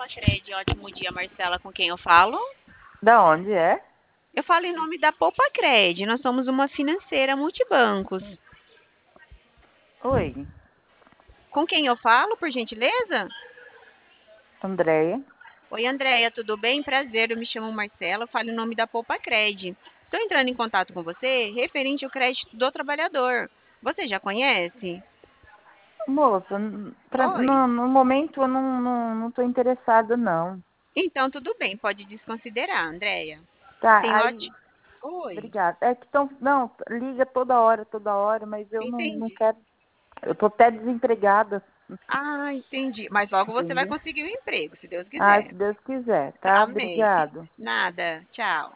Cred, ótimo dia, Marcela, com quem eu falo? Da onde é? Eu falo em nome da Poupa Cred, nós somos uma financeira multibancos. Oi, Com quem eu falo, por gentileza? Andréia. Oi, Andréia, tudo bem? Prazer, eu me chamo Marcela, eu falo em nome da Poupa Cred. Estou entrando em contato com você referente ao crédito do trabalhador. Você já conhece? Moça, Oi. no momento eu não tô interessada, não. Então, tudo bem, pode desconsiderar, Andréia. Tá, Tem aí, ótimo. Oi, obrigada. É que tão, não, liga toda hora, mas eu não entendi. quero. Eu tô até desempregada, Ah, entendi. Mas logo você vai entendeu? conseguir um emprego, se Deus Ah, quiser. se Deus quiser, tá? Amém. Obrigado. Nada. Tchau.